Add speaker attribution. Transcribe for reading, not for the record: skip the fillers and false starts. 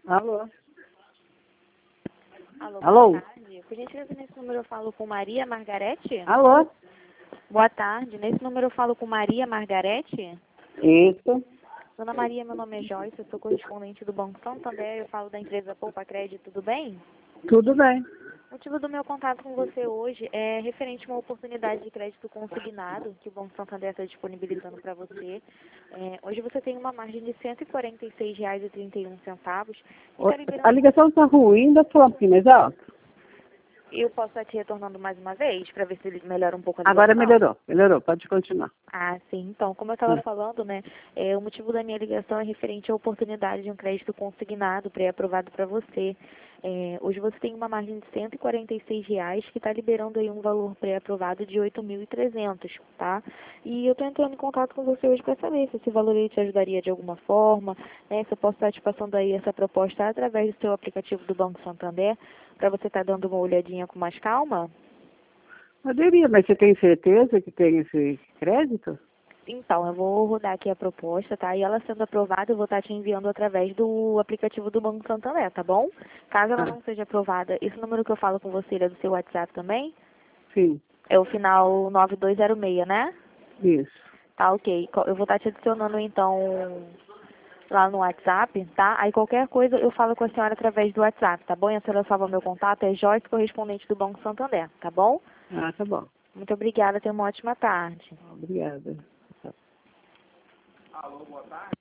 Speaker 1: Alô?
Speaker 2: Alô,
Speaker 1: Alô?
Speaker 2: boa tarde. Por gentileza, nesse número eu falo com Maria Margarete?
Speaker 1: Alô?
Speaker 2: Boa tarde. Nesse número eu falo com Maria Margarete?
Speaker 1: Isso.
Speaker 2: Dona Maria, meu nome é Joyce, eu sou correspondente do Banco Santander, eu falo da empresa Poupa Crédito, tudo bem?
Speaker 1: Tudo bem.
Speaker 2: O motivo do meu contato com você hoje é referente a uma oportunidade de crédito consignado que o Banco Santander está disponibilizando para você. Hoje você tem uma margem de R$ 146,31 e está
Speaker 1: A
Speaker 2: liberando.
Speaker 1: ligação está ruim, ainda falando aqui, mas ó,
Speaker 2: Eu posso estar te retornando mais uma vez para ver se ele melhora um pouco a
Speaker 1: agora
Speaker 2: ligação?
Speaker 1: melhorou, pode continuar.
Speaker 2: Ah, sim. Então, como eu estava falando, né, o motivo da minha ligação é referente à oportunidade de um crédito consignado pré-aprovado para você. Hoje você tem uma margem de R$ 146 que está liberando aí um valor pré-aprovado de 8.300, tá? E eu estou entrando em contato com você hoje para saber se esse valor aí te ajudaria de alguma forma, né? Se eu posso estar te passando aí essa proposta através do seu aplicativo do Banco Santander, para você estar dando uma olhadinha com mais calma.
Speaker 1: Poderia, mas você tem certeza que tem esse crédito?
Speaker 2: Então, eu vou rodar aqui a proposta, tá? E ela sendo aprovada, eu vou estar te enviando através do aplicativo do Banco Santander, tá bom? Caso ela não seja aprovada, esse número que eu falo com você é do seu WhatsApp também?
Speaker 1: Sim,
Speaker 2: É o final 9206, né?
Speaker 1: isso.
Speaker 2: Tá, ok. Eu vou estar te adicionando, então, lá no WhatsApp, tá? Aí qualquer coisa eu falo com a senhora através do WhatsApp, tá bom? E a senhora salva meu contato, é Joyce, correspondente do Banco Santander, tá bom?
Speaker 1: Ah, tá bom.
Speaker 2: Muito obrigada, tenha uma ótima tarde.
Speaker 1: Obrigada.